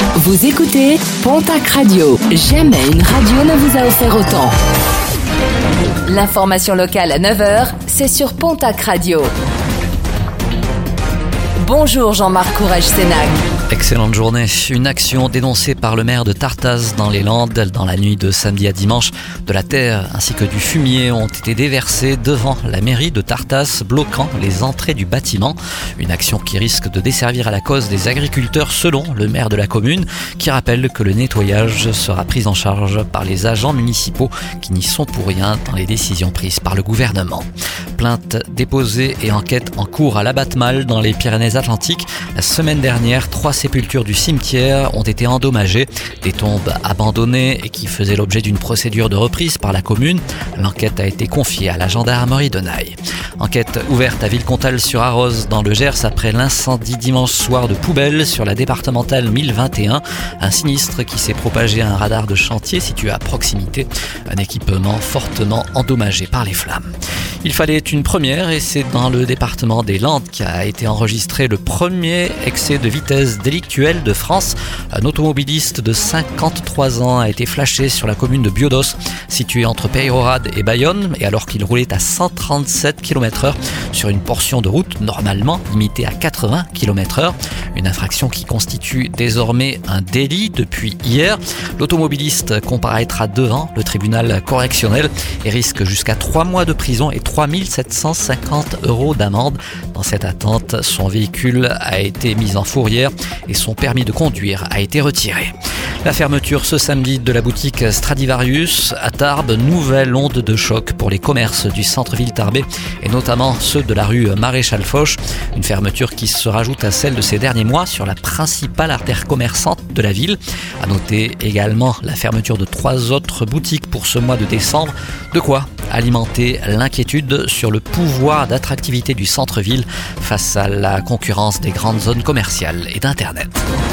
Vous écoutez Pontac Radio. Jamais une radio ne vous a offert autant. L'information locale à 9h, c'est sur Pontac Radio. Bonjour Jean-Marc Courage-Sénac. Excellente journée. Une action dénoncée par le maire de Tartas dans les Landes dans la nuit de samedi à dimanche. De la terre ainsi que du fumier ont été déversés devant la mairie de Tartas, bloquant les entrées du bâtiment. Une action qui risque de desservir à la cause des agriculteurs selon le maire de la commune, qui rappelle que le nettoyage sera pris en charge par les agents municipaux qui n'y sont pour rien dans les décisions prises par le gouvernement. Plainte déposée et enquête en cours à l'Abattemal dans les Pyrénées-Atlantiques. La semaine dernière, 3 sépultures du cimetière ont été endommagées. Des tombes abandonnées et qui faisaient l'objet d'une procédure de reprise par la commune. L'enquête a été confiée à la gendarmerie de Naï. Enquête ouverte à Villecontal-sur-Arros dans le Gers après l'incendie dimanche soir de poubelles sur la départementale 1021. Un sinistre qui s'est propagé à un radar de chantier situé à proximité. Un équipement fortement endommagé par les flammes. Il fallait une première et c'est dans le département des Landes qu'a été enregistré le premier excès de vitesse délictuel de France. Un automobiliste de 53 ans a été flashé sur la commune de Biodos, située entre Peyrehorade et Bayonne, et alors qu'il roulait à 137 km/h sur une portion de route normalement limitée à 80 km/h. Une infraction qui constitue désormais un délit depuis hier. L'automobiliste comparaîtra devant le tribunal correctionnel et risque jusqu'à 3 mois de prison et 3 750 € d'amende. Dans cette attente, son véhicule a été mis en fourrière et son permis de conduire a été retiré. La fermeture ce samedi de la boutique Stradivarius à Tarbes, nouvelle onde de choc pour les commerces du centre-ville tarbais et notamment ceux de la rue Maréchal Foch. Une fermeture qui se rajoute à celle de ces derniers mois sur la principale artère commerçante de la ville. À noter également la fermeture de 3 autres boutiques pour ce mois de décembre. De quoi alimenter l'inquiétude sur le pouvoir d'attractivité du centre-ville face à la concurrence des grandes zones commerciales et d'Internet.